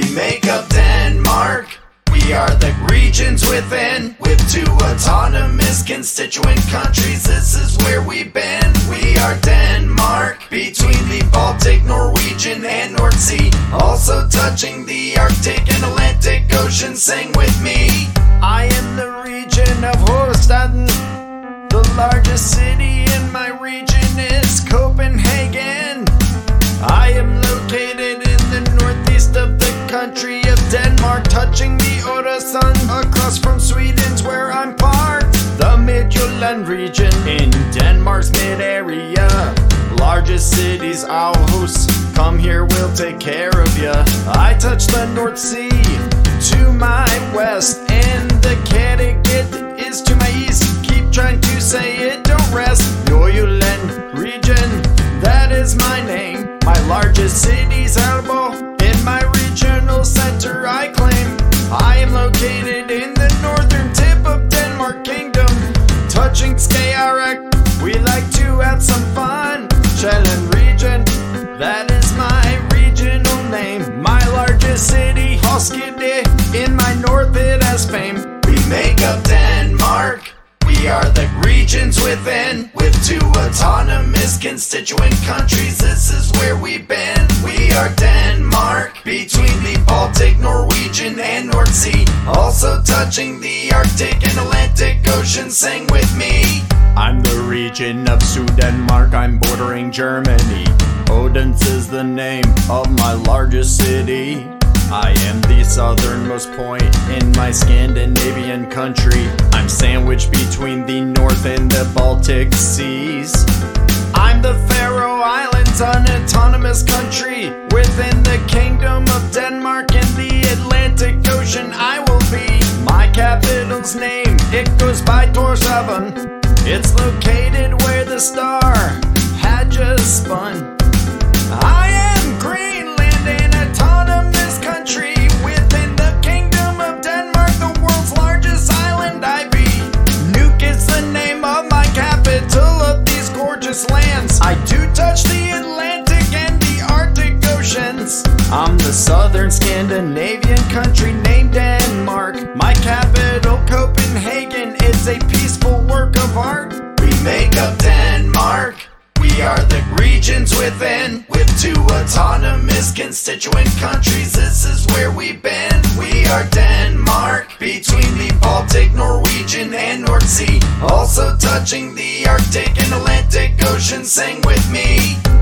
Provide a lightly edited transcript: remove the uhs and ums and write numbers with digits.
We make up Denmark. We are the regions within, with 2 autonomous constituent countries. This is where we've been. We are Denmark, between the Baltic, Norwegian, and North Sea, also touching the Arctic and Atlantic Ocean. Sing with me. I am the region of Hovedstaden. The largest city in my region is Copenhagen. I am located in the northeast of the country of Denmark, touching the Øresund, across from Sweden's where I'm parked. The Midtjylland region in Denmark's mid-area. Largest cities, Aarhus. Come here, we'll take care of ya. I touch the North Sea to my west, and the Kattegat is to my east. Keep trying to say it, don't rest. Nordjylland region, that is my name. My largest city's Aalborg. In my regional center I claim I am located in the northern tip of Denmark Kingdom, touching Skagerrak. We like to have some fun. Sjælland region, that is my regional name. My largest city, Roskilde. In my north it has fame. We make up Denmark. We are the regions within, with 2 autonomous constituent countries. This is where we've been. We are Denmark, between the Baltic, Norwegian, and North Sea, also touching the Arctic and Atlantic Ocean. Sing with me. I'm the region of Syddanmark. I'm bordering Germany. Odense is the name of my largest city. I am the southernmost point in my Scandinavian country. I'm sandwiched between the North and the Baltic Seas. I'm the Faroe Islands, an autonomous country within the Kingdom of Denmark. In the Atlantic Ocean I will be. My capital's name, it goes by Tórshavn. It's located where the star had just spun. I am Greenland, an autonomous country within the Kingdom of Denmark, the world's largest island I be. Nuuk is the name of my capital of these gorgeous lands. I do touch the Atlantic and the Arctic Oceans. I'm the southern Scandinavian country named Denmark. My capital, Copenhagen, is a peaceful work of art. We make up Denmark. We are the regions within, with 2 autonomous constituent countries. This is where we've been. We are Denmark, between the Baltic, Norwegian, and North Sea, also touching the Arctic and Atlantic Ocean. Sing with me.